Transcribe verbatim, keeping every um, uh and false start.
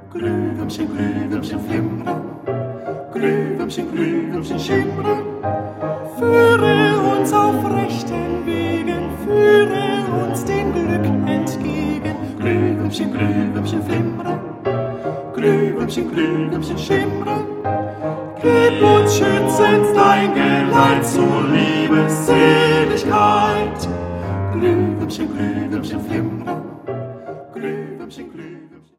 Glühwürmchen, Glühwürmchen, flimmern, Glühwürmchen, Glühwürmchen, schimmern. Führe uns auf rechten Wegen, führe uns dem Glück entgegen. Glühwürmchen, Glühwürmchen, flimmern, Glühwürmchen, Glühwürmchen, schimmern. Gib uns schützend dein Geleit zur Liebesseligkeit. Glühwürmchen, Glühwürmchen, flimmern, Glühwürmchen, Glühwürmchen.